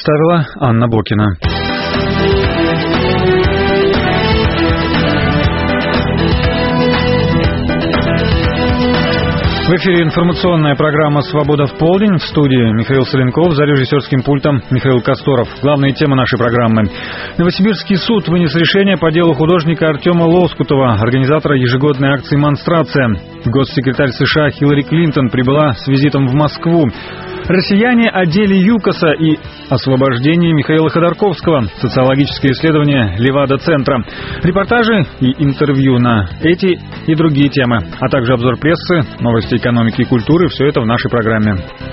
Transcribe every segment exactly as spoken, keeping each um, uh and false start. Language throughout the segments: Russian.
представила Анна Бокина. В эфире информационная программа «Свобода в полдень». В студии Михаил Соленков, за режиссерским пультом Михаил Косторов. Главные темы нашей программы. Новосибирский суд вынес решение по делу художника Артема Лоскутова, организатора ежегодной акции «Монстрация». Госсекретарь США Хиллари Клинтон прибыла с визитом в Москву. Россияне о деле ЮКОСа и освобождении Михаила Ходорковского. Социологическое исследование Левада-центра. Репортажи и интервью на эти и другие темы, а также обзор прессы, новости экономики и культуры. Все это в нашей программе.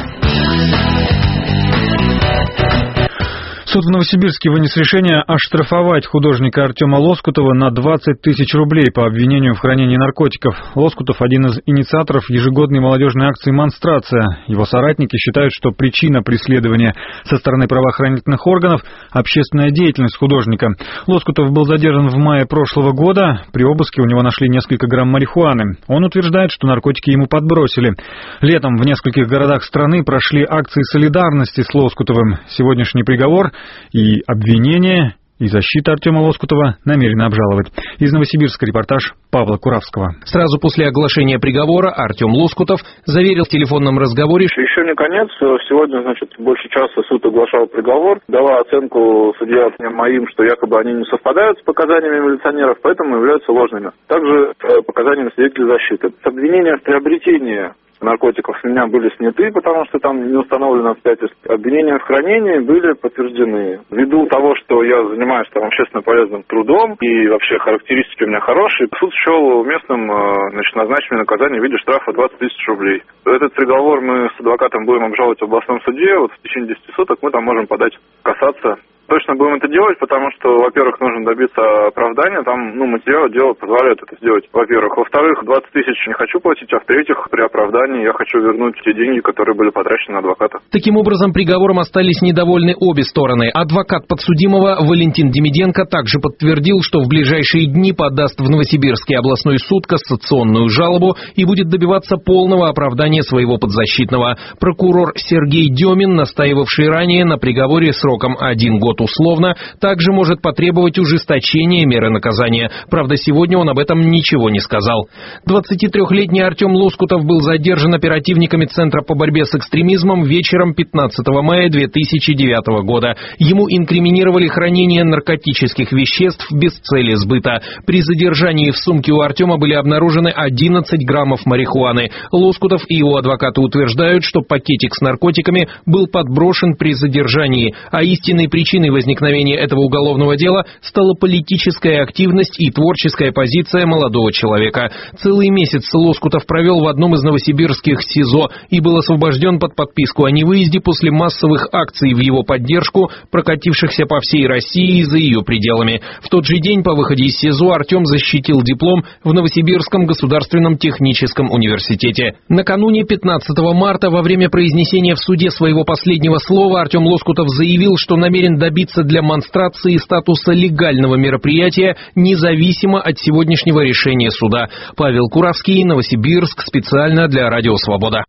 Суд в Новосибирске вынес решение оштрафовать художника Артема Лоскутова на двадцать тысяч рублей по обвинению в хранении наркотиков. Лоскутов – один из инициаторов ежегодной молодежной акции «Монстрация». Его соратники считают, что причина преследования со стороны правоохранительных органов – общественная деятельность художника. Лоскутов был задержан в мае прошлого года. При обыске у него нашли несколько грамм марихуаны. Он утверждает, что наркотики ему подбросили. Летом в нескольких городах страны прошли акции солидарности с Лоскутовым. Сегодняшний приговор и обвинение, и защита Артема Лоскутова намерены обжаловать. Из Новосибирска репортаж Павла Куравского. Сразу после оглашения приговора Артем Лоскутов заверил в телефонном разговоре, что еще не конец. Сегодня, значит, больше часа суд оглашал приговор, дала оценку судья моим, что якобы они не совпадают с показаниями милиционеров, поэтому являются ложными. Также показаниями свидетелей защиты. Обвинения в приобретении наркотиков с меня были сняты, потому что там не установлено обстоятельств. Обвинения в хранении были подтверждены. Ввиду того, что я занимаюсь там общественно полезным трудом и вообще характеристики у меня хорошие, суд счел уместным, значит, назначить мне наказание в виде штрафа двадцать тысяч рублей. Этот приговор мы с адвокатом будем обжаловать в областном суде. Вот в течение десяти суток мы там можем подать, касаться. Точно будем это делать, потому что, во-первых, нужно добиться оправдания, там, ну, материалы дела позволяют это сделать, во-первых. Во-вторых, двадцать тысяч не хочу платить, а в-третьих, при оправдании я хочу вернуть те деньги, которые были потрачены на адвоката. Таким образом, приговором остались недовольны обе стороны. Адвокат подсудимого Валентин Демиденко также подтвердил, что в ближайшие дни подаст в Новосибирский областной суд кассационную жалобу и будет добиваться полного оправдания своего подзащитного. Прокурор Сергей Демин, настаивавший ранее на приговоре сроком один год условно, также может потребовать ужесточения меры наказания. Правда, сегодня он об этом ничего не сказал. двадцатитрёхлетний Артем Лоскутов был задержан оперативниками Центра по борьбе с экстремизмом вечером пятнадцатого мая две тысячи девятого года. Ему инкриминировали хранение наркотических веществ без цели сбыта. При задержании в сумке у Артема были обнаружены одиннадцать граммов марихуаны. Лоскутов и его адвокаты утверждают, что пакетик с наркотиками был подброшен при задержании, а истинной причиной возникновения этого уголовного дела стала политическая активность и творческая позиция молодого человека. Целый месяц Лоскутов провел в одном из новосибирских СИЗО и был освобожден под подписку о невыезде после массовых акций в его поддержку, прокатившихся по всей России и за ее пределами. В тот же день по выходе из СИЗО Артем защитил диплом в Новосибирском государственном техническом университете. Накануне пятнадцатого марта во время произнесения в суде своего последнего слова Артем Лоскутов заявил, что намерен добиться для монстрации статуса легального мероприятия независимо от сегодняшнего решения суда. Павел Куравский, Новосибирск, специально для Радио Свобода.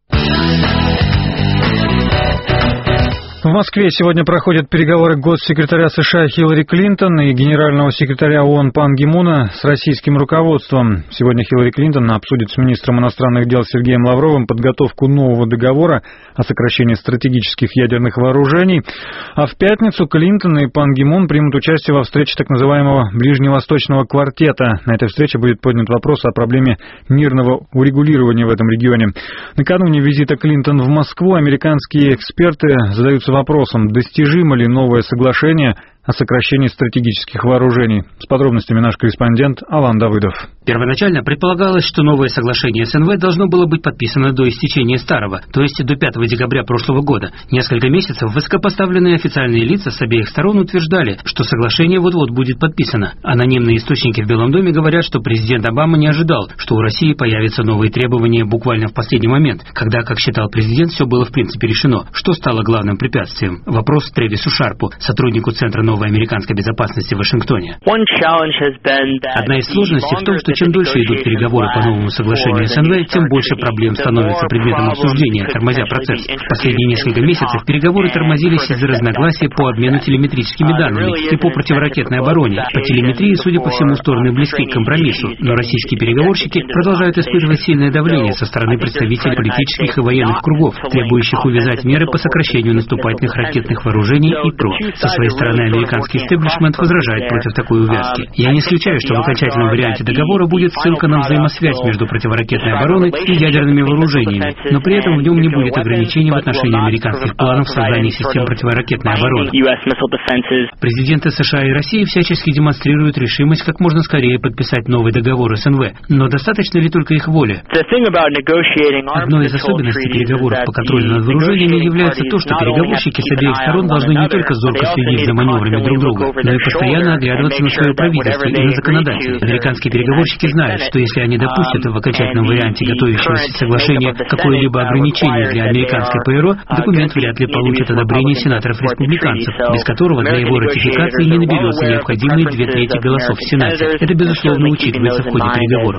В Москве сегодня проходят переговоры госсекретаря США Хиллари Клинтон и генерального секретаря ООН Пан Ги Муна с российским руководством. Сегодня Хиллари Клинтон обсудит с министром иностранных дел Сергеем Лавровым подготовку нового договора о сокращении стратегических ядерных вооружений. А в пятницу Клинтон и Пан Ги Мун примут участие во встрече так называемого Ближневосточного квартета. На этой встрече будет поднят вопрос о проблеме мирного урегулирования в этом регионе. Накануне визита Клинтон в Москву американские эксперты задаются вопросом, достижимо ли новое соглашение о сокращении стратегических вооружений. С подробностями наш корреспондент Алан Давыдов. Первоначально предполагалось, что новое соглашение СНВ должно было быть подписано до истечения старого, то есть до пятого декабря прошлого года. Несколько месяцев высокопоставленные официальные лица с обеих сторон утверждали, что соглашение вот-вот будет подписано. Анонимные источники в Белом доме говорят, что президент Обама не ожидал, что у России появятся новые требования буквально в последний момент, когда, как считал президент, все было в принципе решено. Что стало главным препятствием? Вопрос Трэвису Шарпу, сотруднику Центра научных новой американской безопасности в Вашингтоне. Одна из сложностей в том, что чем дольше идут переговоры по новому соглашению СНВ, тем больше проблем становится предметом обсуждения, тормозя процесс. В последние несколько месяцев переговоры тормозились из-за разногласий по обмену телеметрическими данными и по противоракетной обороне. По телеметрии, судя по всему, стороны близки к компромиссу, но российские переговорщики продолжают испытывать сильное давление со стороны представителей политических и военных кругов, требующих увязать меры по сокращению наступательных ракетных вооружений и ПРО. Со своей стороны, американский истеблишмент возражает против такой увязки. Я не исключаю, что в окончательном варианте договора будет ссылка на взаимосвязь между противоракетной обороной и ядерными вооружениями, но при этом в нем не будет ограничений в отношении американских планов создания систем противоракетной обороны. Президенты США и России всячески демонстрируют решимость как можно скорее подписать новый договор СНВ, но достаточно ли только их воли? Одной из особенностей переговоров по контролю над вооружениями является то, что переговорщики с обеих сторон должны не только зорко следить за маневрами друг друга, но и постоянно оглядываться на свое правительство и на законодателей. Американские переговорщики знают, что если они допустят в окончательном варианте готовящегося соглашения какое-либо ограничение для американской ПРО, документ вряд ли получит одобрение сенаторов-республиканцев, без которого для его ратификации не наберется необходимые две трети голосов в Сенате. Это, безусловно, учитывается в ходе переговоров.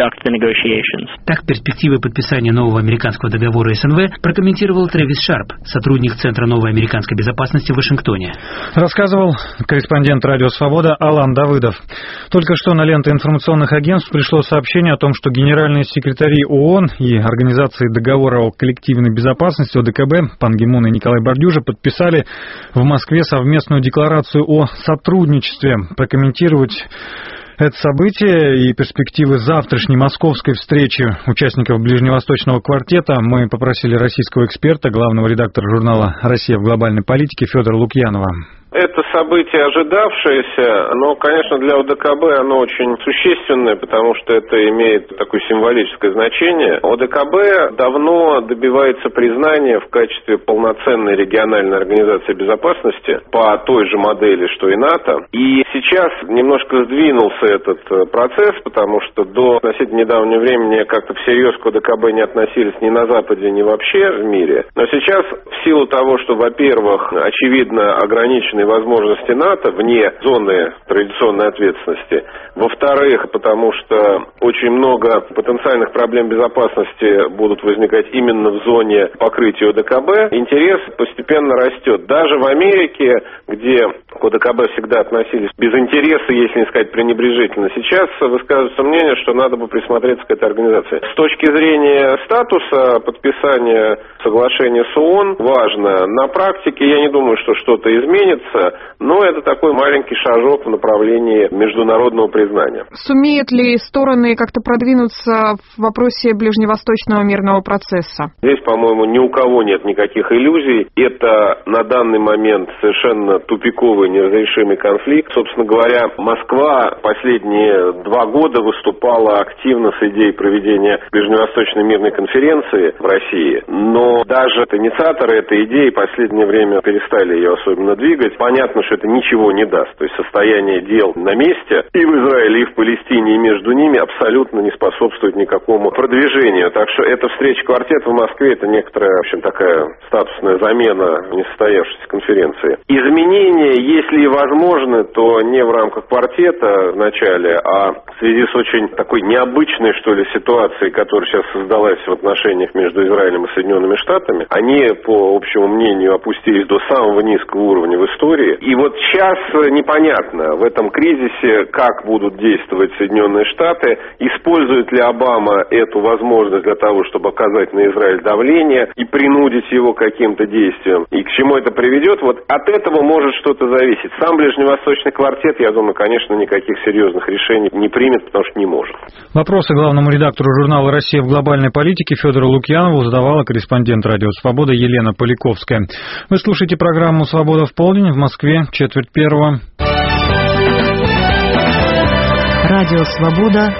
Так, перспективы подписания нового американского договора СНВ прокомментировал Трэвис Шарп, сотрудник Центра новой американской безопасности в Вашингтоне. Рассказывал корреспондент «Радио Свобода» Алан Давыдов. Только что на ленты информационных агентств пришло сообщение о том, что генеральные секретари ООН и Организации договора о коллективной безопасности О Д К Б Пан Ги Мун и Николай Бордюжа подписали в Москве совместную декларацию о сотрудничестве. Прокомментировать это событие и перспективы завтрашней московской встречи участников Ближневосточного квартета мы попросили российского эксперта, главного редактора журнала «Россия в глобальной политике» Федора Лукьянова. Это событие ожидавшееся, но, конечно, для О Д К Б оно очень существенное, потому что это имеет такое символическое значение. О Д К Б давно добивается признания в качестве полноценной региональной организации безопасности по той же модели, что и НАТО. И сейчас немножко сдвинулся этот процесс, потому что до относительно недавнего времени как-то всерьез к О Д К Б не относились ни на Западе, ни вообще в мире. Но сейчас в силу того, что, во-первых, очевидно ограничены возможности НАТО вне зоны традиционной ответственности. Во-вторых, потому что очень много потенциальных проблем безопасности будут возникать именно в зоне покрытия О Д К Б, интерес постепенно растет. Даже в Америке, где к О Д К Б всегда относились без интереса, если не сказать пренебрежительно, сейчас высказывается мнение, что надо бы присмотреться к этой организации. С точки зрения статуса подписания соглашения с ООН важно. На практике я не думаю, что что-то изменится, но это такой маленький шажок в направлении международного признания. Сумеют ли стороны как-то продвинуться в вопросе ближневосточного мирного процесса? Здесь, по-моему, ни у кого нет никаких иллюзий. Это на данный момент совершенно тупиковый, неразрешимый конфликт. Собственно говоря, Москва последние два года выступала активно с идеей проведения Ближневосточной мирной конференции в России, но даже инициаторы этой идеи в последнее время перестали ее особенно двигать. Понятно, что это ничего не даст. То есть состояние дел на месте и в Израиле, и в Палестине, и между ними абсолютно не способствует никакому продвижению. Так что эта встреча квартета в Москве — это некоторая, в общем, такая статусная замена несостоявшейся конференции. Изменения, если и возможны, то не в рамках квартета вначале, а в связи с очень такой необычной, что ли, ситуацией, которая сейчас создалась в отношениях между Израилем и Соединенными Штатами. Они, по общему мнению, опустились до самого низкого уровня в истории. И вот сейчас непонятно в этом кризисе, как будут действовать Соединенные Штаты, использует ли Обама эту возможность для того, чтобы оказать на Израиль давление и принудить его к каким-то действиям. И к чему это приведет, вот от этого может что-то зависеть. Сам Ближневосточный квартет, я думаю, конечно, никаких серьезных решений не примет, потому что не может. Вопросы главному редактору журнала «Россия в глобальной политике» Федору Лукьянову задавала корреспондент «Радио Свобода» Елена Поляковская. Вы слушаете программу «Свобода в полдень». В Москве четверть первого. Радио Свобода.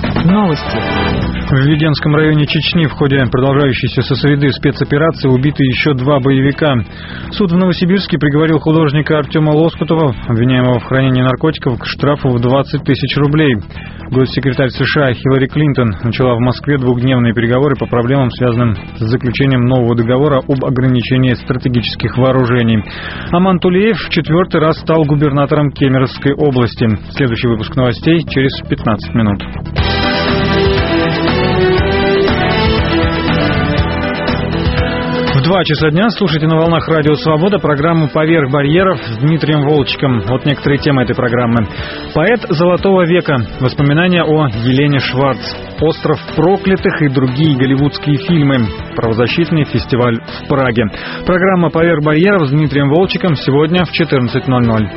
Новости. В Введенском районе Чечни в ходе продолжающейся со среды спецоперации убиты еще два боевика. Суд в Новосибирске приговорил художника Артема Лоскутова, обвиняемого в хранении наркотиков, к штрафу в двадцать тысяч рублей. Госсекретарь США Хиллари Клинтон начала в Москве двухдневные переговоры по проблемам, связанным с заключением нового договора об ограничении стратегических вооружений. Аман Тулеев в четвертый раз стал губернатором Кемеровской области. Следующий выпуск новостей через пятнадцать минут. В два часа дня слушайте на волнах Радио Свобода программу «Поверх барьеров» с Дмитрием Волчиком. Вот некоторые темы этой программы. Поэт Золотого века. Воспоминания о Елене Шварц. «Остров проклятых» и другие голливудские фильмы. Правозащитный фестиваль в Праге. Программа «Поверх барьеров» с Дмитрием Волчиком сегодня в четырнадцать ноль ноль.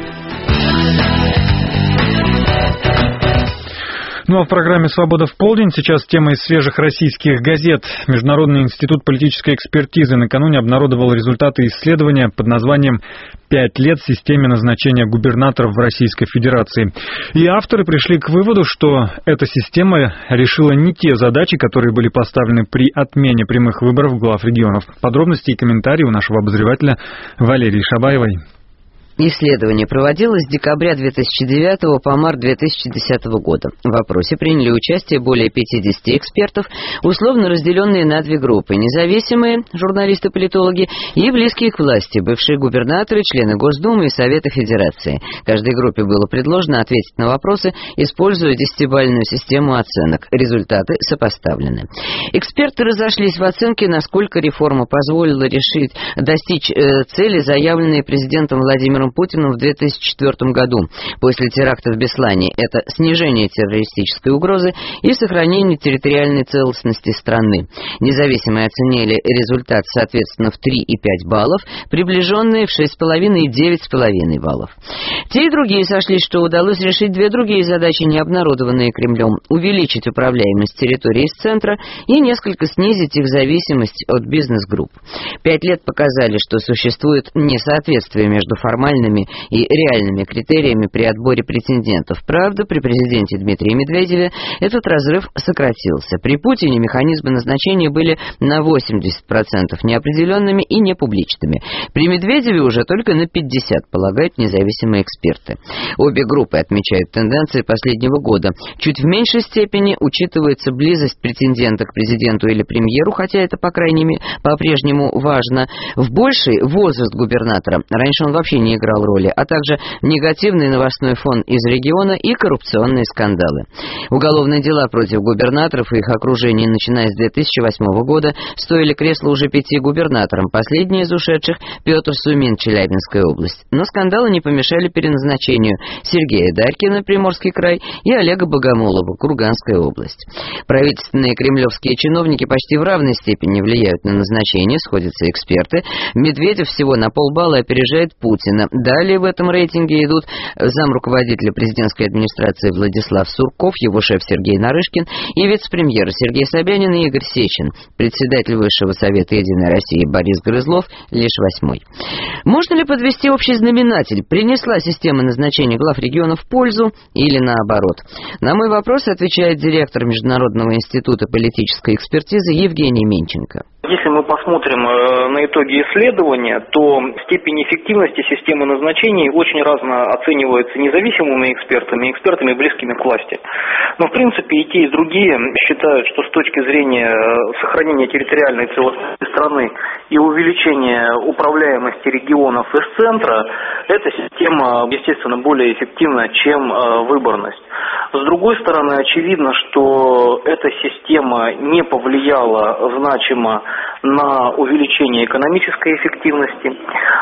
Ну а в программе «Свобода в полдень» сейчас тема из свежих российских газет. Международный институт политической экспертизы накануне обнародовал результаты исследования под названием «Пять лет системе назначения губернаторов в Российской Федерации». И авторы пришли к выводу, что эта система решила не те задачи, которые были поставлены при отмене прямых выборов глав регионов. Подробности и комментарии у нашего обозревателя Валерии Шабаевой. Исследование проводилось с декабря две тысячи девятого по март две тысячи десятого года. В опросе приняли участие более пятидесяти экспертов, условно разделенные на две группы: независимые журналисты-политологи и близкие к власти, бывшие губернаторы, члены Госдумы и Совета Федерации. Каждой группе было предложено ответить на вопросы, используя десятибалльную систему оценок. Результаты сопоставлены. Эксперты разошлись в оценке, насколько реформа позволила решить достичь э, цели, заявленные президентом Владимиром Путиным в две тысячи четвёртом году после теракта в Беслане. Это снижение террористической угрозы и сохранение территориальной целостности страны. Независимые оценили результат соответственно в три и пять баллов, приближенные в шесть и пять и девять и пять баллов. Те и другие сошлись, что удалось решить две другие задачи, не обнародованные Кремлем: увеличить управляемость территории из центра и несколько снизить их зависимость от бизнес-групп. Пять лет показали, что существует несоответствие между формальными и реальными критериями при отборе претендентов. Правда, при президенте Дмитрии Медведеве этот разрыв сократился. При Путине механизмы назначения были на восемьдесят процентов неопределенными и непубличными. При Медведеве уже только на пятьдесят процентов, полагают независимые эксперты. Обе группы отмечают тенденции последнего года. Чуть в меньшей степени учитывается близость претендента к президенту или премьеру, хотя это, по крайней мере, по-прежнему важно. В большей — возраст губернатора. Раньше он вообще не играл роли, а также негативный новостной фон из региона и коррупционные скандалы. Уголовные дела против губернаторов и их окружения, начиная с две тысячи восьмого года, стоили кресла уже пяти губернаторам. Последний из ушедших — Петр Сумин, Челябинская область. Но скандалы не помешали переназначению Сергея Дарькина, Приморский край, и Олега Богомолова, Курганская область. Правительственные кремлевские чиновники почти в равной степени влияют на назначение, сходятся эксперты. Медведев всего на полбалла опережает Путина. Далее в этом рейтинге идут замруководителя президентской администрации Владислав Сурков, его шеф Сергей Нарышкин и вице-премьеры Сергей Собянин и Игорь Сечин. Председатель Высшего совета Единой России Борис Грызлов лишь восьмой. Можно ли подвести общий знаменатель? Принесла система назначения глав регионов пользу или наоборот? На мой вопрос отвечает директор Международного института политической экспертизы Евгений Минченко. Если мы посмотрим на итоги исследования, то степень эффективности системы назначений очень разно оценивается независимыми экспертами и экспертами, близкими к власти. Но, в принципе, и те, и другие считают, что с точки зрения сохранения территориальной целостности страны и увеличения управляемости регионов из центра, эта система, естественно, более эффективна, чем выборность. С другой стороны, очевидно, что эта система не повлияла значимо на увеличение экономической эффективности.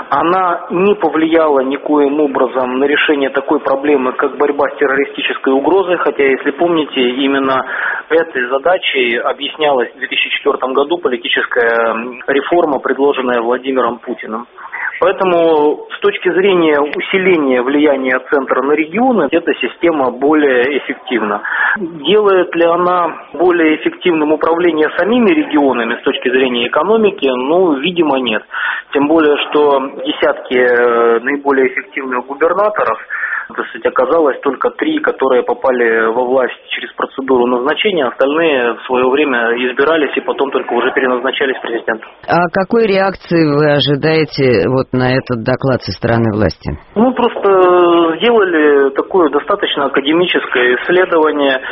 Она не повлияла никоим образом на решение такой проблемы, как борьба с террористической угрозой, хотя, если помните, именно этой задачей объяснялась в две тысячи четвёртом году политическая реформа, предложенная Владимиром Путиным. Поэтому с точки зрения усиления влияния центра на регионы, эта система более эффективна. Делает ли она более эффективным управление самими регионами с точки зрения экономики? Ну, видимо, нет. Тем более, что десятки наиболее эффективных губернаторов то есть оказалось только три, которые попали во власть через процедуру назначения, остальные в свое время избирались и потом только уже переназначались президентом. А какой реакции вы ожидаете вот на этот доклад со стороны власти? Мы просто сделали такое достаточно академическое исследование.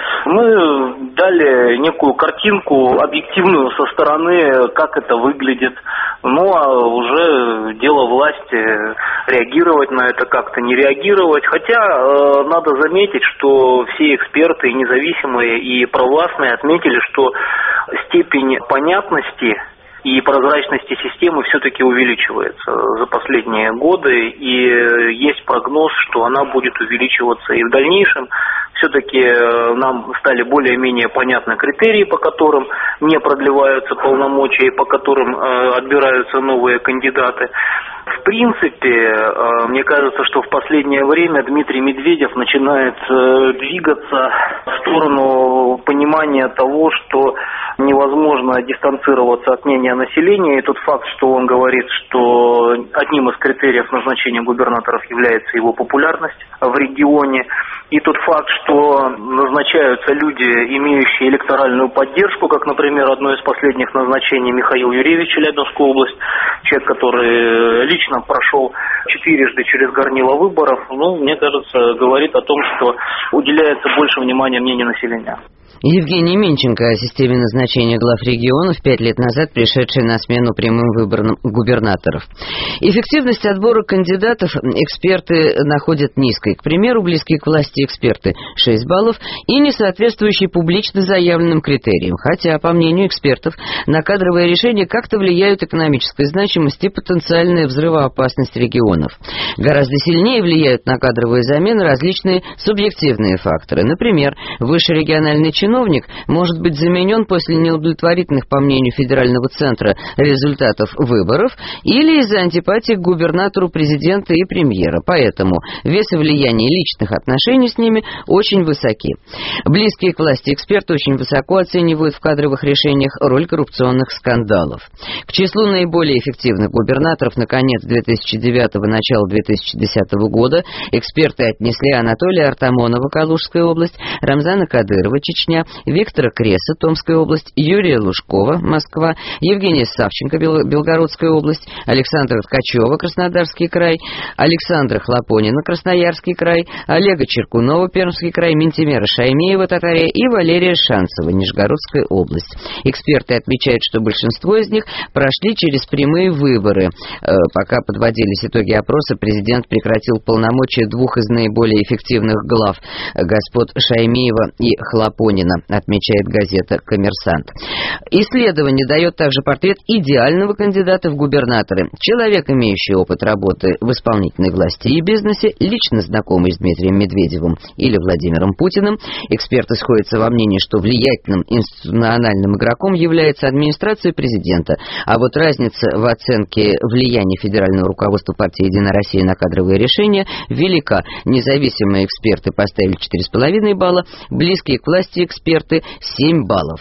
Мы дали некую картинку объективную со стороны, как это выглядит. Ну, а уже дело власти реагировать на это, как-то не реагировать. Хотя э, надо заметить, что все эксперты, независимые и провластные, отметили, что степень понятности и прозрачности системы все-таки увеличивается за последние годы, и есть прогноз, что она будет увеличиваться и в дальнейшем. Все-таки нам стали более-менее понятны критерии, по которым не продлеваются полномочия и по которым отбираются новые кандидаты. В принципе, мне кажется, что в последнее время Дмитрий Медведев начинает двигаться в сторону понимания того, что невозможно дистанцироваться от мнения населения. И тот факт, что он говорит, что одним из критериев назначения губернаторов является его популярность в регионе, и тот факт, что назначаются люди, имеющие электоральную поддержку, как, например, одно из последних назначений Михаил Юрьевич, Челябинскую область, человек, который лично прошел четырежды через горнило выборов, ну, мне кажется, говорит о том, что уделяется больше внимания мнению населения. Евгений Минченко о системе назначения глав регионов, пять лет назад пришедшей на смену прямым выборам губернаторов. Эффективность отбора кандидатов эксперты находят низкой. К примеру, близкие к власти эксперты шесть баллов и не соответствующие публично заявленным критериям. Хотя, по мнению экспертов, на кадровые решения как-то влияют экономическая значимость и потенциальная взрывоопасность регионов. Гораздо сильнее влияют на кадровые замены различные субъективные факторы. Например, высший региональный чиновник чиновник может быть заменен после неудовлетворительных, по мнению федерального центра, результатов выборов или из-за антипатии к губернатору, президента и премьера. Поэтому вес и влияние личных отношений с ними очень высоки. Близкие к власти эксперты очень высоко оценивают в кадровых решениях роль коррупционных скандалов. К числу наиболее эффективных губернаторов на конец две тысячи девятого, начало две тысячи десятого года эксперты отнесли Анатолия Артамонова, Калужская область, Рамзана Кадырова, Чечня, Виктора Креса, Томская область, Юрия Лужкова, Москва, Евгения Савченко, Белгородская область, Александра Ткачева, Краснодарский край, Александра Хлопонина, Красноярский край, Олега Черкунова, Пермский край, Ментимера Шаймеева, Татария и Валерия Шанцева, Нижегородская область. Эксперты отмечают, что большинство из них прошли через прямые выборы. Пока подводились итоги опроса, президент прекратил полномочия двух из наиболее эффективных глав, господ Шаймеева и Хлопонина, отмечает газета «Коммерсант». Исследование дает также портрет идеального кандидата в губернаторы. Человек, имеющий опыт работы в исполнительной власти и бизнесе, лично знакомый с Дмитрием Медведевым или Владимиром Путиным. Эксперты сходятся во мнении, что влиятельным институциональным игроком является администрация президента. А вот разница в оценке влияния федерального руководства партии «Единая Россия» на кадровые решения велика. Независимые эксперты поставили четыре с половиной балла, близкие к власти эксперты семь баллов.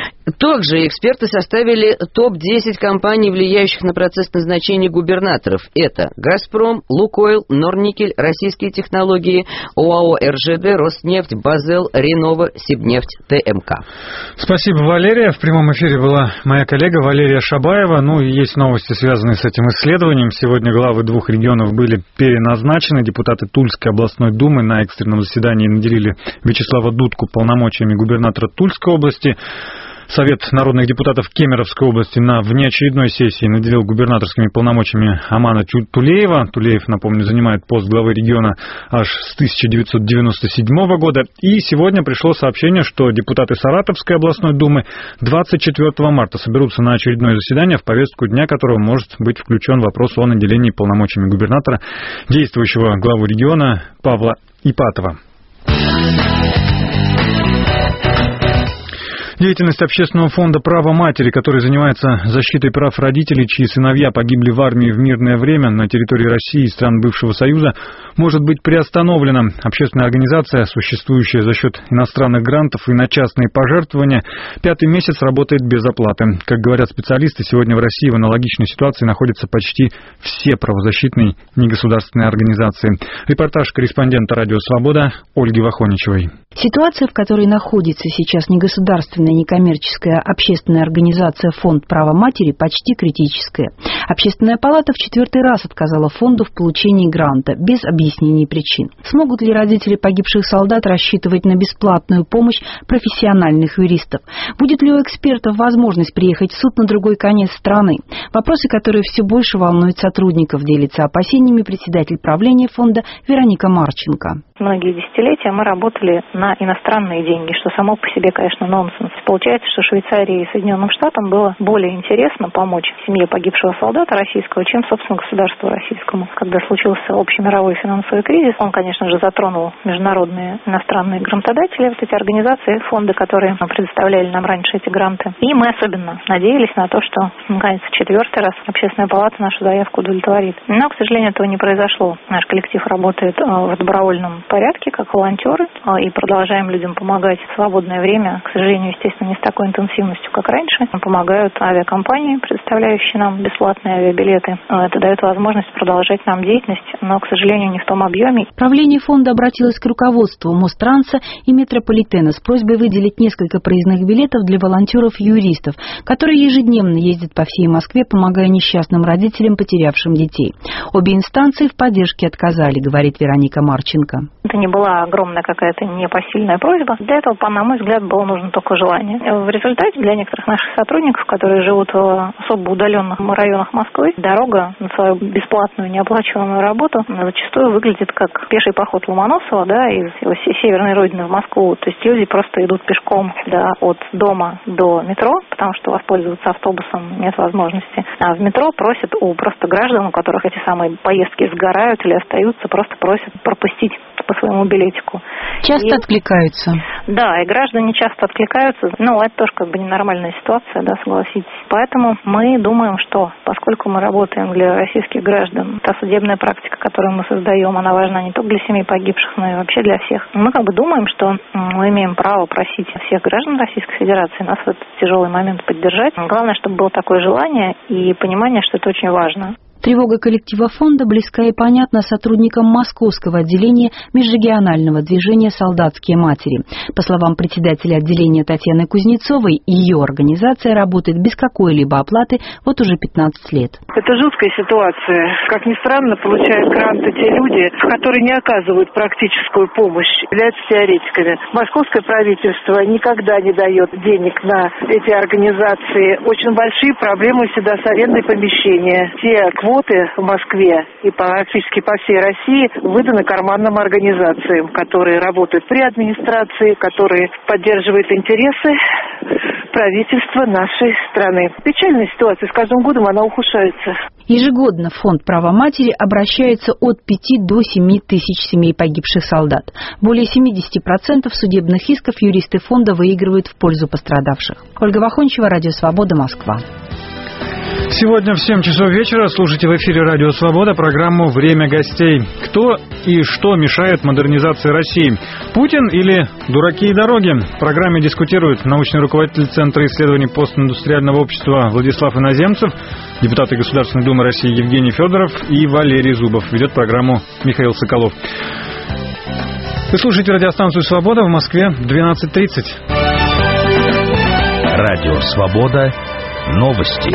Также эксперты составили топ десять компаний, влияющих на процесс назначения губернаторов. Это «Газпром», «Лукойл», «Норникель», «Российские технологии», ОАО «эр жэ дэ», «Роснефть», «Базел», «Ренова», «Сибнефть», тэ эм ка. Спасибо, Валерия. В прямом эфире была моя коллега Валерия Шабаева. Ну и есть новости, связанные с этим исследованием. Сегодня главы двух регионов были переназначены. Депутаты Тульской областной думы на экстренном заседании наделили Вячеслава Дудку полномочиями губернатора Тульской области. Совет народных депутатов Кемеровской области на внеочередной сессии наделил губернаторскими полномочиями Амана Тулеева. Тулеев, напомню, занимает пост главы региона аж с тысяча девятьсот девяносто седьмого года. И сегодня пришло сообщение, что депутаты Саратовской областной думы двадцать четвёртого марта соберутся на очередное заседание, в повестку дня которого может быть включен вопрос о наделении полномочиями губернатора действующего главу региона Павла Ипатова. Деятельность общественного фонда «Право матери», который занимается защитой прав родителей, чьи сыновья погибли в армии в мирное время на территории России и стран бывшего Союза, может быть приостановлена. Общественная организация, существующая за счет иностранных грантов и на частные пожертвования, пятый месяц работает без оплаты. Как говорят специалисты, сегодня в России в аналогичной ситуации находятся почти все правозащитные негосударственные организации. Репортаж корреспондента «Радио Свобода» Ольги Вахоничевой. Ситуация, в которой находится сейчас негосударственная некоммерческая общественная организация «Фонд права матери», почти критическая. Общественная палата в четвертый раз отказала фонду в получении гранта, без объяснений причин. Смогут ли родители погибших солдат рассчитывать на бесплатную помощь профессиональных юристов? Будет ли у экспертов возможность приехать в суд на другой конец страны? Вопросы, которые все больше волнуют сотрудников, делится опасениями председатель правления фонда Вероника Марченко. Многие десятилетия мы работали на иностранные деньги, что само по себе, конечно, нонсенс. Получается, что Швейцарии и Соединенным Штатам было более интересно помочь семье погибшего солдата российского, чем, собственно, государству российскому. Когда случился общемировой финансовый кризис, он, конечно же, затронул международные иностранные грантодатели, вот эти организации, фонды, которые предоставляли нам раньше эти гранты. И мы особенно надеялись на то, что, наконец, в четвертый раз Общественная палата нашу заявку удовлетворит. Но, к сожалению, этого не произошло. Наш коллектив работает в добровольном порядке, как волонтеры, и продолжаем людям помогать в свободное время. К сожалению, естественно, не с такой интенсивностью, как раньше. Помогают авиакомпании, предоставляющие нам бесплатные авиабилеты. Это дает возможность продолжать нам деятельность, но, к сожалению, не в том объеме. Правление фонда обратилось к руководству Мостранса и метрополитена с просьбой выделить несколько проездных билетов для волонтеров-юристов, которые ежедневно ездят по всей Москве, помогая несчастным родителям, потерявшим детей. Обе инстанции в поддержке отказали, говорит Вероника Марченко. Это не была огромная какая-то непосильная просьба. Для этого, на мой взгляд, было нужно только желание. В результате для некоторых наших сотрудников, которые живут в особо удаленных районах Москвы, дорога на свою бесплатную неоплачиваемую работу зачастую выглядит как пеший поход Ломоносова, да, из его северной родины в Москву. То есть люди просто идут пешком, да, от дома до метро, потому что воспользоваться автобусом нет возможности. А в метро просят у просто граждан, у которых эти самые поездки сгорают или остаются, просто просят пропустить по своему билетику. Часто и, откликаются. Да, и граждане часто откликаются. Ну, это тоже как бы ненормальная ситуация, да, согласитесь. Поэтому мы думаем, что поскольку мы работаем для российских граждан, та судебная практика, которую мы создаем, она важна не только для семей погибших, но и вообще для всех. Мы как бы думаем, что мы имеем право просить всех граждан Российской Федерации нас в этот тяжелый момент поддержать. Главное, чтобы было такое желание и понимание, что это очень важно. Тревога коллектива фонда близка и понятна сотрудникам московского отделения межрегионального движения «Солдатские матери». По словам председателя отделения Татьяны Кузнецовой, ее организация работает без какой-либо оплаты вот уже пятнадцать лет. Это жуткая ситуация. Как ни странно, получают гранты те люди, которые не оказывают практическую помощь, являются теоретиками. Московское правительство никогда не дает денег на эти организации. Очень большие проблемы всегда с арендой помещения. Те квоты в Москве и практически по всей России выданы карманным организациям, которые работают при администрации, которые поддерживают интересы правительства нашей страны. Печальная ситуация. С каждым годом она ухудшается. Ежегодно фонд права матери обращается от пяти до семи тысяч семей погибших солдат. Более семьдесят процентов судебных исков юристы фонда выигрывают в пользу пострадавших. Ольга Вахоничева, Радио Свобода, Москва. Сегодня в семь часов вечера слушайте в эфире «Радио Свобода» программу «Время гостей». Кто и что мешает модернизации России? Путин или дураки и дороги? В программе дискутируют научный руководитель Центра исследований постиндустриального общества Владислав Иноземцев, депутаты Государственной Думы России Евгений Федоров и Валерий Зубов. Ведет программу Михаил Соколов. Вы слушаете радиостанцию «Свобода» в Москве двенадцать тридцать. Радио «Свобода». Новости.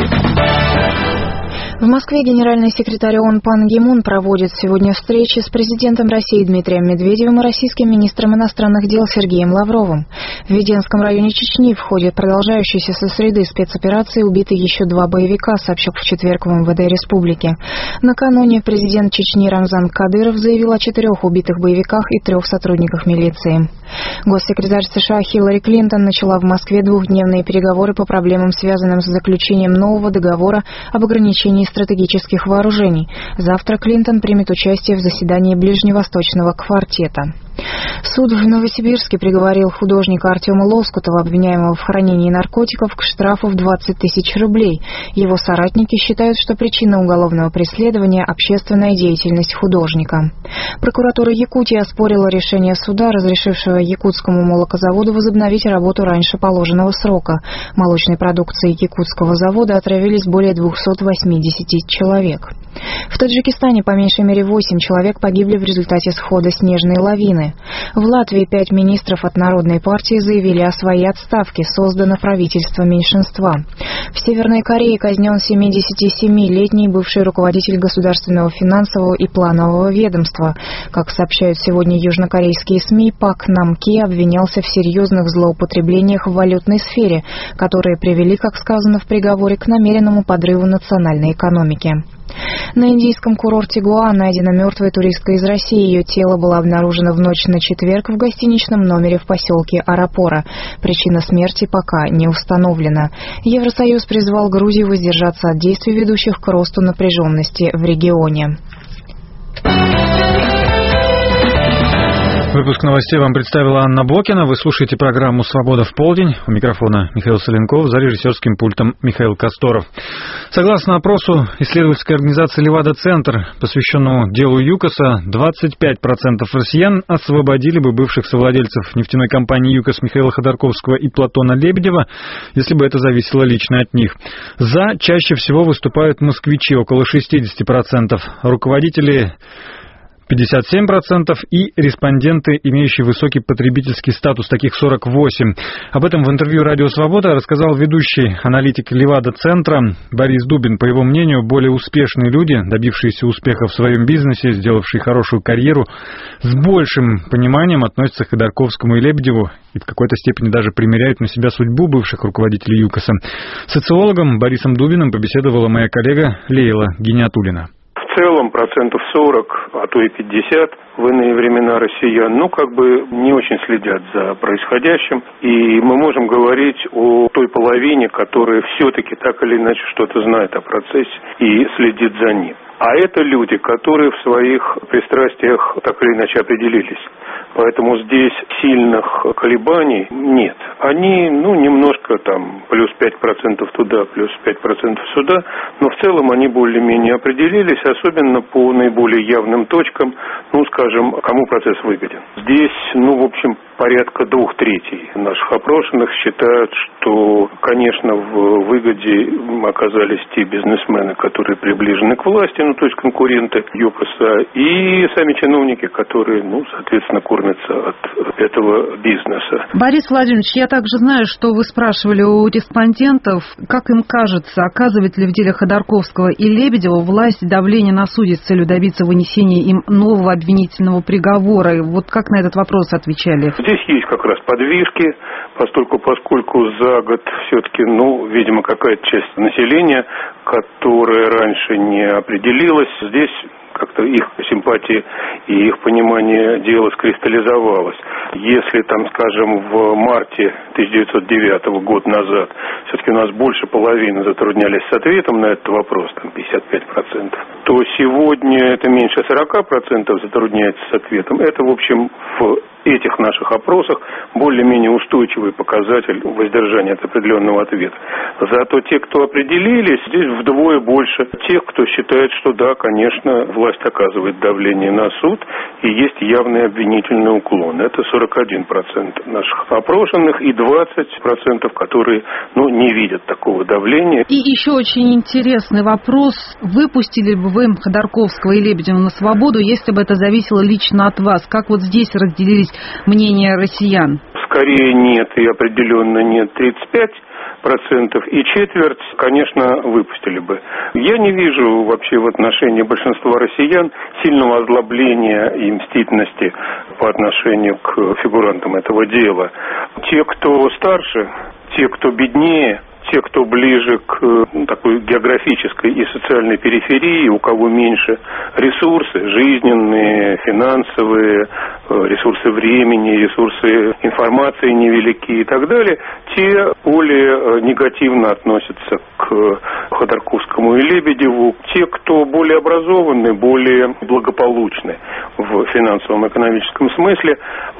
В Москве генеральный секретарь ООН Пан Ги Мун проводит сегодня встречи с президентом России Дмитрием Медведевым и российским министром иностранных дел Сергеем Лавровым. В Веденском районе Чечни в ходе продолжающейся со среды спецоперации убиты еще два боевика, сообщил в четверг в эм вэ дэ республики. Накануне президент Чечни Рамзан Кадыров заявил о четырех убитых боевиках и трех сотрудниках милиции. Госсекретарь США Хиллари Клинтон начала в Москве двухдневные переговоры по проблемам, связанным с заключением нового договора об ограничении стратегических вооружений. Завтра Клинтон примет участие в заседании Ближневосточного квартета. Суд в Новосибирске приговорил художника Артема Лоскутова, обвиняемого в хранении наркотиков, к штрафу в двадцать тысяч рублей. Его соратники считают, что причина уголовного преследования – общественная деятельность художника. Прокуратура Якутии оспорила решение суда, разрешившего якутскому молокозаводу возобновить работу раньше положенного срока. Молочной продукцией якутского завода отравились более двухсот восьмидесяти человек. В Таджикистане по меньшей мере восемь человек погибли в результате схода снежной лавины. В Латвии пять министров от Народной партии заявили о своей отставке, создано правительство меньшинства. В Северной Корее казнен семидесятисемилетний бывший руководитель государственного финансового и планового ведомства. Как сообщают сегодня южнокорейские СМИ, Пак Нам Ки обвинялся в серьезных злоупотреблениях в валютной сфере, которые привели, как сказано в приговоре, к намеренному подрыву национальной экономики. На индийском курорте Гоа найдена мертвая туристка из России. Ее тело было обнаружено в ночь на четверг в гостиничном номере в поселке Арапора. Причина смерти пока не установлена. Евросоюз призвал Грузию воздержаться от действий, ведущих к росту напряженности в регионе. Выпуск новостей вам представила Анна Блокина. Вы слушаете программу «Свобода в полдень». У микрофона Михаил Соленков, за режиссерским пультом Михаил Косторов. Согласно опросу исследовательской организации «Левада-центр», посвященному делу ЮКОСа, двадцать пять процентов россиян освободили бы бывших совладельцев нефтяной компании «ЮКОС» Михаила Ходорковского и Платона Лебедева, если бы это зависело лично от них. За чаще всего выступают москвичи, около шестьдесят процентов, руководители пятьдесят семь процентов и респонденты, имеющие высокий потребительский статус, таких сорок восемь процентов. Об этом в интервью «Радио Свобода» рассказал ведущий аналитик Левада-центра Борис Дубин. По его мнению, более успешные люди, добившиеся успеха в своем бизнесе, сделавшие хорошую карьеру, с большим пониманием относятся к Ходорковскому и Лебедеву и в какой-то степени даже примеряют на себя судьбу бывших руководителей ЮКОСа. С социологом Борисом Дубиным побеседовала моя коллега Лейла Гиниатуллина. В целом процентов сорок, а то и пятьдесят в иные времена россиян, ну, как бы не очень следят за происходящим. И мы можем говорить о той половине, которая все-таки так или иначе что-то знает о процессе и следит за ним. А это люди, которые в своих пристрастиях так или иначе определились. Поэтому здесь сильных колебаний нет. Они, ну, немножко там, плюс пять процентов туда, плюс пять процентов сюда, но в целом они более-менее определились, особенно по наиболее явным точкам, ну, скажем, кому процесс выгоден. Здесь, ну, в общем, порядка двух третей наших опрошенных считают, что, конечно, в выгоде оказались те бизнесмены, которые приближены к власти, ну, то есть конкуренты ЮКОСа, и сами чиновники, которые, ну, соответственно, кормятся от этого бизнеса. Борис Владимирович, я также знаю, что вы спрашивали у респондентов, как им кажется, оказывает ли в деле Ходорковского и Лебедева власть давление на суде с целью добиться вынесения им нового обвинительного приговора. Вот как на этот вопрос отвечали? Здесь есть как раз подвижки, поскольку, поскольку за год все-таки, ну, видимо, какая-то часть населения, которая раньше не определилась, здесь как-то их симпатии и их понимание дела скристаллизовалось. Если, там, скажем, в марте тысяча девятьсот девятого, год назад, все-таки у нас больше половины затруднялись с ответом на этот вопрос, там пятьдесят пять процентов, то сегодня это меньше сорока процентов затрудняется с ответом. Это, в общем, в этих наших опросах более-менее устойчивый показатель воздержания от определенного ответа. Зато те, кто определились, здесь вдвое больше тех, кто считает, что да, конечно, власть оказывает давление на суд и есть явный обвинительный уклон. Это сорок один процент наших опрошенных и двадцать процентов, которые, ну, не видят такого давления. И еще очень интересный вопрос. Выпустили бы вы Ходорковского и Лебедева на свободу, если бы это зависело лично от вас? Как вот здесь разделились мнения россиян? Скорее нет, и определенно нет. тридцать пять процентов и четверть, конечно, выпустили бы. Я не вижу вообще в отношении большинства россиян сильного озлобления и мстительности по отношению к фигурантам этого дела. Те, кто старше, те, кто беднее, те, кто ближе к, ну, такой географической и социальной периферии, у кого меньше ресурсы, жизненные, финансовые, ресурсы времени, ресурсы информации невелики и так далее, те более негативно относятся к Ходорковскому и Лебедеву. Те, кто более образованный, более благополучный в финансовом экономическом смысле,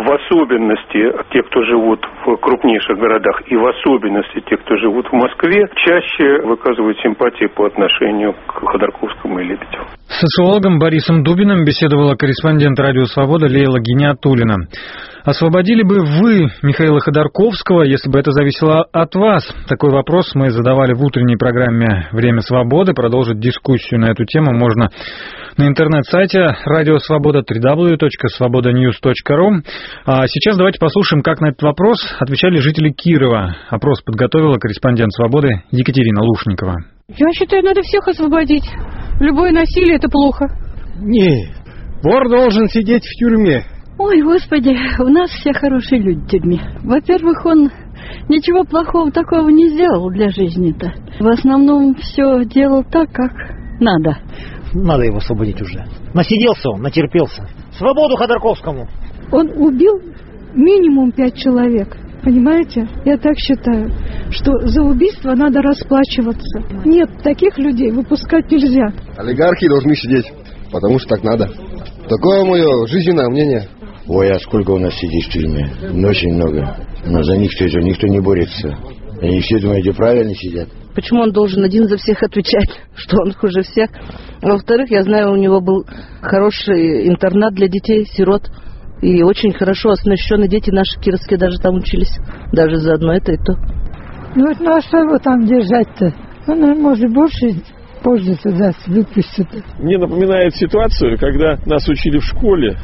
в особенности те, кто живут в крупнейших городах, и в особенности те, кто живут в Москве, чаще выказывают симпатии по отношению к Ходорковскому и Лебедеву. С социологом Борисом Дубиным беседовала корреспондент «Радио Свобода» Лейла Гиниатуллина. Освободили бы вы Михаила Ходорковского, если бы это зависело от вас? Такой вопрос мы задавали в утренней программе «Время свободы». Продолжить дискуссию на эту тему можно на интернет-сайте «Радио Свобода» дабл ю дабл ю дабл ю точка свобода ньюс точка ру. А сейчас давайте послушаем, как на этот вопрос отвечали жители Кирова. Опрос подготовила корреспондент «Свободы» Екатерина Лушникова. Я считаю, надо всех освободить. Любое насилие – это плохо. Нет, вор должен сидеть в тюрьме. Ой, Господи, у нас все хорошие люди в тюрьме. Во-первых, он ничего плохого такого не сделал для жизни-то. В основном все делал так, как надо. Надо его освободить уже. Насиделся он, натерпелся. Свободу Ходорковскому! Он убил минимум пять человек. Понимаете? Я так считаю, что за убийство надо расплачиваться. Нет, таких людей выпускать нельзя. Олигархи должны сидеть, потому что так надо. Такое мое жизненное мнение. Ой, а сколько у нас сидит в тюрьме? Ну, очень много. Но за них что-то никто не борется. Они все, думаете, правильно сидят? Почему он должен один за всех отвечать, что он хуже всех? Во-вторых, я знаю, у него был хороший интернат для детей, сирот. И очень хорошо оснащенные дети наши кировские даже там учились. Даже заодно это и то. Ну, ну а что его там держать-то? Он, может, больше пользуется, даст, выпустит. Мне напоминает ситуацию, когда нас учили в школе,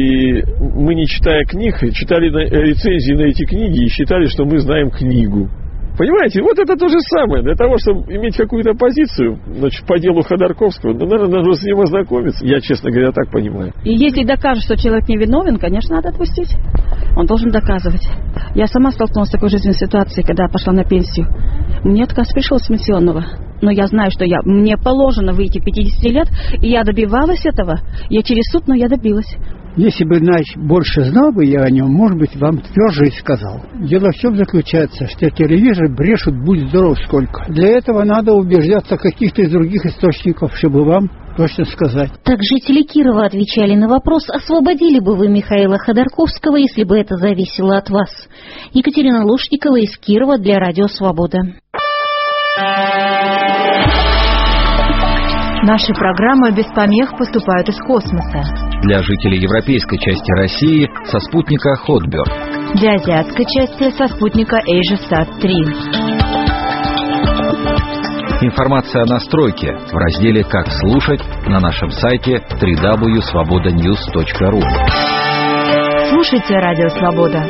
и мы, не читая книг, читали рецензии на эти книги и считали, что мы знаем книгу. Понимаете, вот это то же самое. Для того, чтобы иметь какую-то позицию, значит, по делу Ходорковского, ну, наверное, надо с ним ознакомиться. Я, честно говоря, так понимаю. И если докажут, что человек невиновен, конечно, надо отпустить. Он должен доказывать. Я сама столкнулась с такой жизненной ситуацией, когда пошла на пенсию. Мне отказ пришел с пенсионного. Но я знаю, что я, мне положено выйти пятьдесят лет, и я добивалась этого. Я через суд, но я добилась. Если бы Нач больше знал бы я о нем, может быть, вам тверже и сказал. Дело в чем заключается, что телевизор брешут, будь здоров сколько. Для этого надо убеждаться в каких-то из других источников, чтобы вам точно сказать. Так жители Кирова отвечали на вопрос, освободили бы вы Михаила Ходорковского, если бы это зависело от вас. Екатерина Лушникова из Кирова для «Радио Свобода». Наши программы без помех поступают из космоса. Для жителей европейской части России со спутника Хотберг. Для азиатской части со спутника Эйжесат три. Информация о настройке в разделе «Как слушать» на нашем сайте дабл ю дабл ю дабл ю точка свобода ньюс точка ру. Слушайте «Радио Свобода».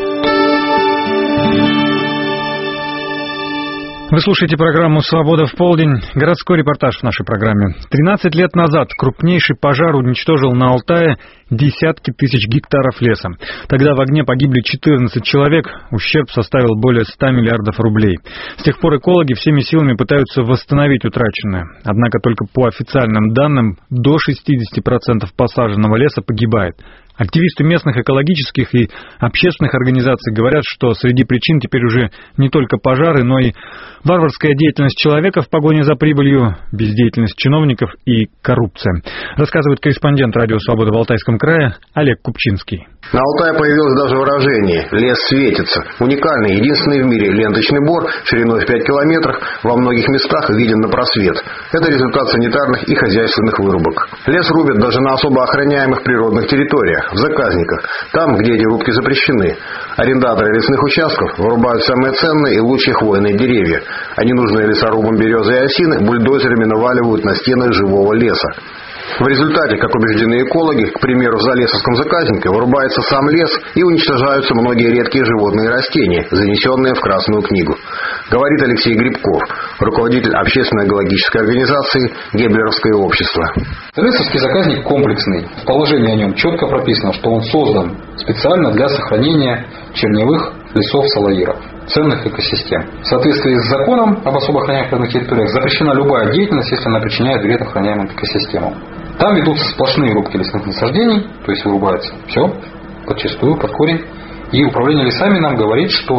Вы слушаете программу «Свобода в полдень». Городской репортаж в нашей программе. тринадцать лет назад крупнейший пожар уничтожил на Алтае десятки тысяч гектаров леса. Тогда в огне погибли четырнадцать человек, ущерб составил более ста миллиардов рублей. С тех пор экологи всеми силами пытаются восстановить утраченное. Однако только по официальным данным до шестидесяти процентов посаженного леса погибает. Активисты местных экологических и общественных организаций говорят, что среди причин теперь уже не только пожары, но и варварская деятельность человека в погоне за прибылью, бездеятельность чиновников и коррупция. Рассказывает корреспондент «Радио Свобода» в Алтайском крае Олег Купчинский. На Алтае появилось даже выражение «лес светится». Уникальный, единственный в мире ленточный бор шириной в пять километров во многих местах виден на просвет. Это результат санитарных и хозяйственных вырубок. Лес рубят даже на особо охраняемых природных территориях, в заказниках, там, где эти рубки запрещены. Арендаторы лесных участков вырубают самые ценные и лучшие хвойные деревья, а ненужные лесорубам березы и осины бульдозерами наваливают на стены живого леса. В результате, как убеждены экологи, к примеру, в Залесовском заказнике вырубается сам лес и уничтожаются многие редкие животные и растения, занесенные в Красную книгу. Говорит Алексей Грибков, руководитель общественной экологической организации «Геблеровское общество». Залесовский заказник комплексный. В положении о нем четко прописано, что он создан специально для сохранения черневых лесов салаиров, ценных экосистем. В соответствии с законом об особо охраняемых территориях запрещена любая деятельность, если она причиняет вред охраняемым экосистемам. Там ведутся сплошные рубки лесных насаждений, то есть вырубается все, подчистую, под корень. И управление лесами нам говорит, что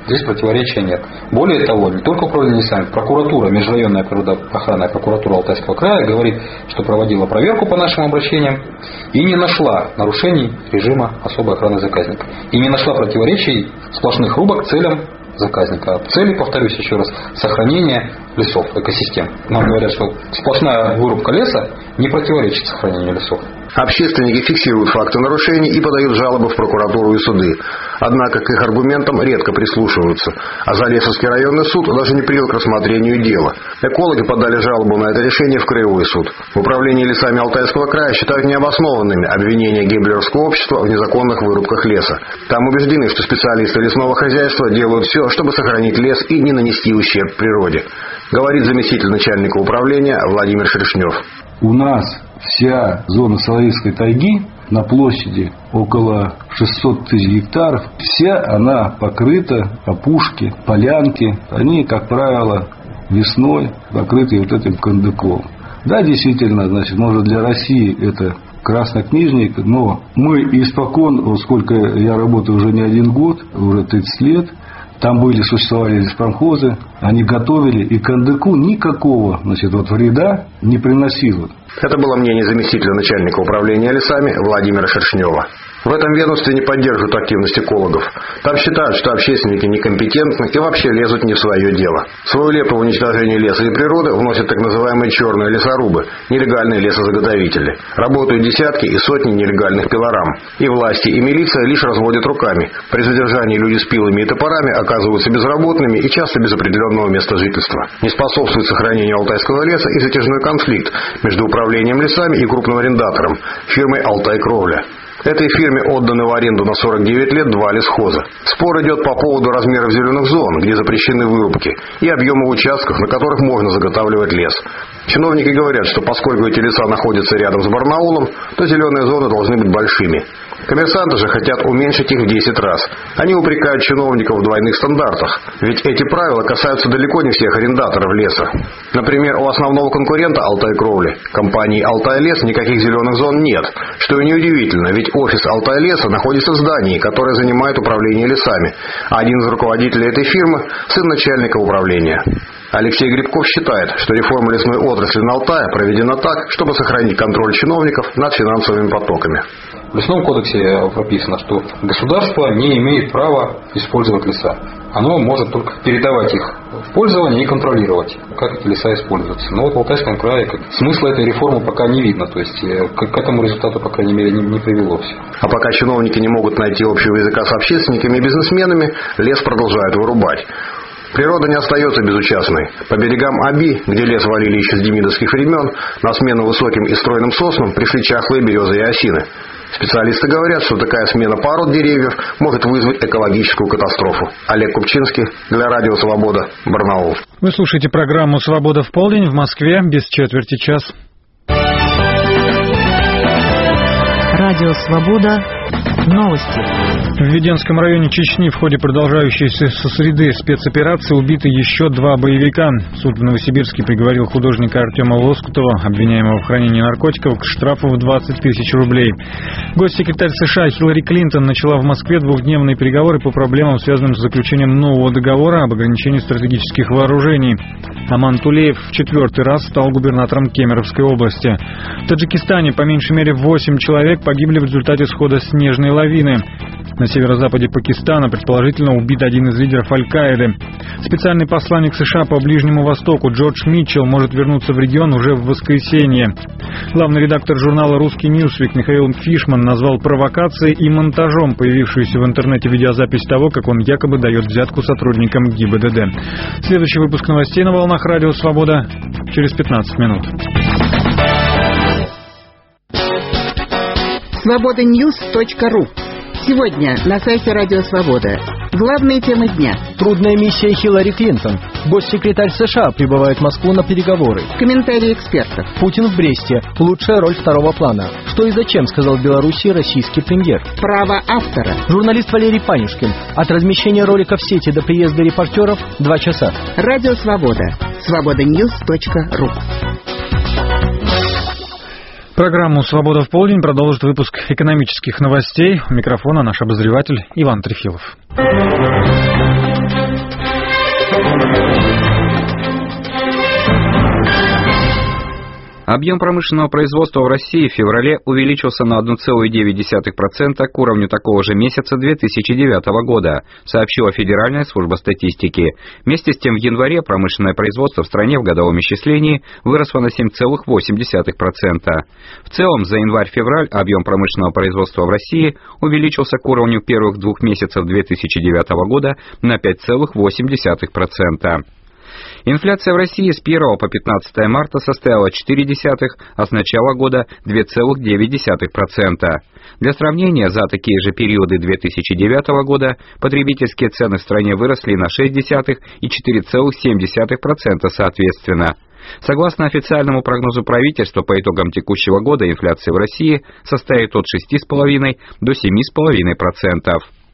Здесь противоречия нет. Более того, не только управление лесами, прокуратура, межрайонная природоохранная прокуратура Алтайского края говорит, что проводила проверку по нашим обращениям и не нашла нарушений режима особой охраны заказника. И не нашла противоречий сплошных рубок целям заказника. Цели, повторюсь еще раз, сохранение лесов, экосистем. Нам говорят, что сплошная вырубка леса не противоречит сохранению лесов. Общественники фиксируют факты нарушений и подают жалобы в прокуратуру и суды. Однако к их аргументам редко прислушиваются. А Залесовский районный суд даже не привел к рассмотрению дела. Экологи подали жалобу на это решение в Краевой суд. В управлении лесами Алтайского края считают необоснованными обвинения Гемблеровского общества в незаконных вырубках леса. Там убеждены, что специалисты лесного хозяйства делают все, чтобы сохранить лес и не нанести ущерб природе. Говорит заместитель начальника управления Владимир Шершнев. У нас вся зона Соловецкой тайги на площади около шестьсот тысяч гектаров, вся она покрыта, опушки, полянки, они, как правило, весной покрыты вот этим кандыком. Да, действительно, значит, может для России это краснокнижник, но мы испокон, вот сколько я работаю уже не один год, уже тридцать лет, там были, существовали леспромхозы, они готовили, и кандыку никакого, значит, вот вреда не приносило. Это было мнение заместителя начальника управления лесами Владимира Шершнева. В этом ведомстве не поддерживают активность экологов. Там считают, что общественники некомпетентны и вообще лезут не в свое дело. Свою лепту в уничтожение леса и природы вносят так называемые черные лесорубы, нелегальные лесозаготовители. Работают десятки и сотни нелегальных пилорам. И власти, и милиция лишь разводят руками. При задержании люди с пилами и топорами оказываются безработными и часто без определенного места жительства. Не способствует сохранению Алтайского леса и затяжной конфликт между управлением лесами и крупным арендатором, фирмой «Алтай-Кровля». Этой фирме отданы в аренду на сорок девять лет два лесхоза. Спор идет по поводу размеров зеленых зон, где запрещены вырубки, и объема участков, на которых можно заготавливать лес. Чиновники говорят, что поскольку эти леса находятся рядом с Барнаулом, то зеленые зоны должны быть большими. Коммерсанты же хотят уменьшить их в десять раз. Они упрекают чиновников в двойных стандартах, ведь эти правила касаются далеко не всех арендаторов леса. Например, у основного конкурента «Алтай-Кровли», компании «Алтай-Лес», никаких зеленых зон нет, что и неудивительно, ведь офис «Алтай-Леса» находится в здании, которое занимает управление лесами, а один из руководителей этой фирмы – сын начальника управления. Алексей Грибков считает, что реформа лесной отрасли на Алтае проведена так, чтобы сохранить контроль чиновников над финансовыми потоками. В лесном кодексе прописано, что государство не имеет права использовать леса. Оно может только передавать их в пользование и контролировать, как эти леса используются. Но вот в Алтайском крае смысла этой реформы пока не видно. То есть к этому результату, по крайней мере, не, не привело все. А пока чиновники не могут найти общего языка с общественниками и бизнесменами, лес продолжают вырубать. Природа не остается безучастной. По берегам Оби, где лес валили еще с демидовских времен, на смену высоким и стройным соснам пришли чахлые березы и осины. Специалисты говорят, что такая смена пород деревьев может вызвать экологическую катастрофу. Олег Купчинский для Радио Свобода, Барнаул. Вы слушаете программу «Свобода в полдень» в Москве без четверти час. Радио Свобода. Новости. В Веденском районе Чечни в ходе продолжающейся со среды спецоперации убиты еще два боевика. Суд в Новосибирске приговорил художника Артема Лоскутова, обвиняемого в хранении наркотиков, к штрафу в двадцать тысяч рублей. Госсекретарь США Хиллари Клинтон начала в Москве двухдневные переговоры по проблемам, связанным с заключением нового договора об ограничении стратегических вооружений. Аман Тулеев в четвертый раз стал губернатором Кемеровской области. В Таджикистане по меньшей мере восемь человек погибли в результате схода снежной лавины. На северо-западе Пакистана предположительно убит один из лидеров Аль-Каиды. Специальный посланник США по Ближнему Востоку Джордж Митчелл может вернуться в регион уже в воскресенье. Главный редактор журнала «Русский Ньюсвик» Михаил Фишман назвал провокацией и монтажом появившуюся в интернете видеозапись того, как он якобы дает взятку сотрудникам ГИБДД. Следующий выпуск новостей на волнах Радио Свобода через пятнадцать минут. свобода ньюс точка ру. Сегодня на сайте Радио Свобода. Главные темы дня. Трудная миссия Хиллари Клинтон. Госсекретарь США прибывает в Москву на переговоры. Комментарии экспертов. Путин в Бресте. Лучшая роль второго плана. Что и зачем, сказал в Беларуси российский премьер. Право автора. Журналист Валерий Панюшкин. От размещения ролика в сети до приезда репортеров два часа. Радио Свобода. свобода ньюс точка ру. Программу «Свобода в полдень» продолжит выпуск экономических новостей. У микрофона наш обозреватель Иван Трефилов. Объем промышленного производства в России в феврале увеличился на одна целая девять десятых процента к уровню такого же месяца две тысячи девятого года, сообщила Федеральная служба статистики. Вместе с тем в январе промышленное производство в стране в годовом исчислении выросло на семь целых восемь десятых процента. В целом за январь-февраль объем промышленного производства в России увеличился к уровню первых двух месяцев две тысячи девятого года на пять целых восемь десятых процента. Инфляция в России с первого по пятнадцатое марта составила четыре десятых, а с начала года две целых девять десятых процента. Для сравнения, за такие же периоды две тысячи девятого года потребительские цены в стране выросли на шесть десятых и четыре целых семь десятых процента соответственно. Согласно официальному прогнозу правительства, по итогам текущего года инфляция в России составит от шести целых пяти десятых до семи целых пяти десятых процента.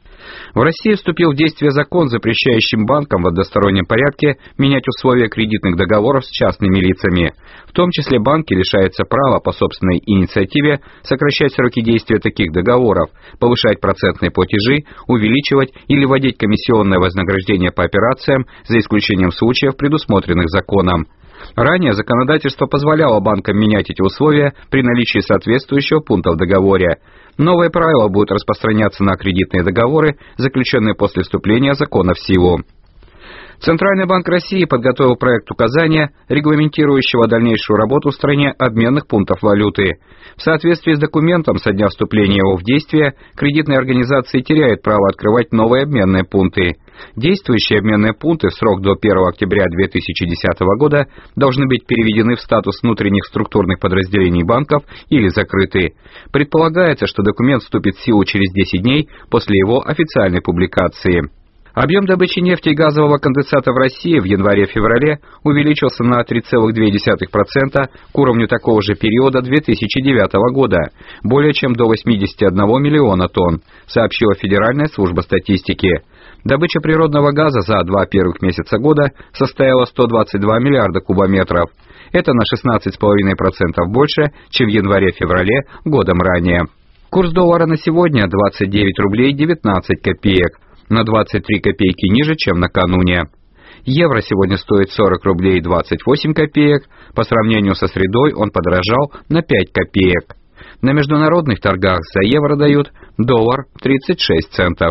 В России вступил в действие закон, запрещающий банкам в одностороннем порядке менять условия кредитных договоров с частными лицами. В том числе банки лишаются права по собственной инициативе сокращать сроки действия таких договоров, повышать процентные платежи, увеличивать или вводить комиссионное вознаграждение по операциям, за исключением случаев, предусмотренных законом. Ранее законодательство позволяло банкам менять эти условия при наличии соответствующего пункта в договоре. Новые правила будут распространяться на кредитные договоры, заключенные после вступления закона в силу. Центральный банк России подготовил проект указания, регламентирующего дальнейшую работу в стране обменных пунктов валюты. В соответствии с документом, со дня вступления его в действие, кредитные организации теряют право открывать новые обменные пункты. Действующие обменные пункты в срок до первого октября две тысячи десятого года должны быть переведены в статус внутренних структурных подразделений банков или закрыты. Предполагается, что документ вступит в силу через десять дней после его официальной публикации. Объем добычи нефти и газового конденсата в России в январе-феврале увеличился на три целых две десятых процента к уровню такого же периода две тысячи девятого года, более чем до восьмидесяти одного миллиона тонн, сообщила Федеральная служба статистики. Добыча природного газа за два первых месяца года составила сто двадцать два миллиарда кубометров. Это на шестнадцать целых пять десятых процента больше, чем в январе-феврале годом ранее. Курс доллара на сегодня двадцать девять рублей девятнадцать копеек, на двадцать три копейки ниже, чем накануне. Евро сегодня стоит сорок рублей двадцать восемь копеек, по сравнению со средой он подорожал на пять копеек. На международных торгах за евро дают доллар тридцать шесть центов.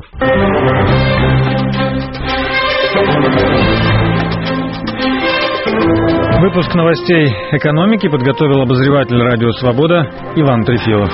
Выпуск новостей экономики подготовил обозреватель «Радио Свобода» Иван Трефилов.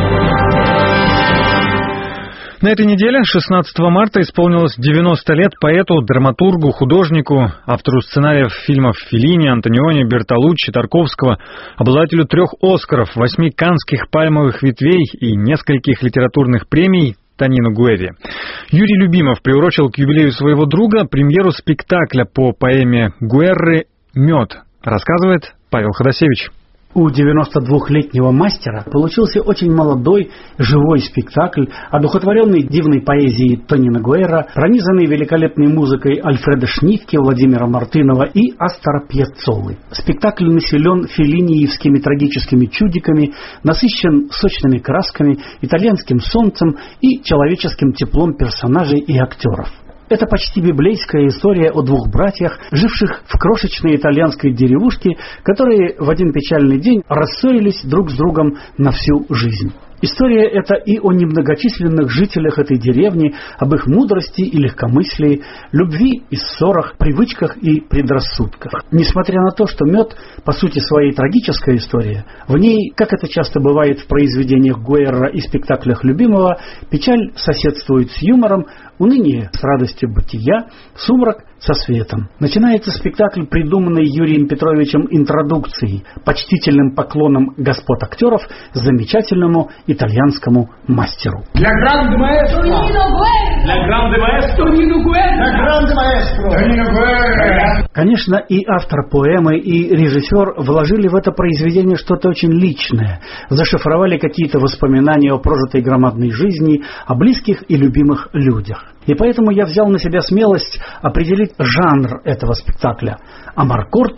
На этой неделе, шестнадцатого марта, исполнилось девяносто лет поэту, драматургу, художнику, автору сценариев фильмов Феллини, Антониони, Бертолуччи, Тарковского, обладателю трех «Оскаров», восьми каннских пальмовых ветвей и нескольких литературных премий Тонину Гуэри. Юрий Любимов приурочил к юбилею своего друга премьеру спектакля по поэме Гуэрры «Мед». Рассказывает Павел Ходосевич. У девяностодвухлетнего мастера получился очень молодой, живой спектакль, одухотворенный дивной поэзией Тонина Гуэра, пронизанный великолепной музыкой Альфреда Шнитке, Владимира Мартынова и Астора Пьяццолы. Спектакль населен феллиниевскими трагическими чудиками, насыщен сочными красками, итальянским солнцем и человеческим теплом персонажей и актеров. Это почти библейская история о двух братьях, живших в крошечной итальянской деревушке, которые в один печальный день рассорились друг с другом на всю жизнь. История эта и о немногочисленных жителях этой деревни, об их мудрости и легкомыслии, любви и ссорах, привычках и предрассудках. Несмотря на то, что «Мед» по сути своей трагическая история, в ней, как это часто бывает в произведениях Гуэрра и спектаклях Любимого, печаль соседствует с юмором, уныние с радостью бытия, сумрак со светом. Начинается спектакль, придуманный Юрием Петровичем интродукцией, почтительным поклоном господ актеров замечательному итальянскому мастеру. Для гранде маэстро! Для гранде маэстро! Для гранде маэстро! Конечно, и автор поэмы, и режиссер вложили в это произведение что-то очень личное, зашифровали какие-то воспоминания о прожитой громадной жизни, о близких и любимых людях. И поэтому я взял на себя смелость определить жанр этого спектакля – амаркорд,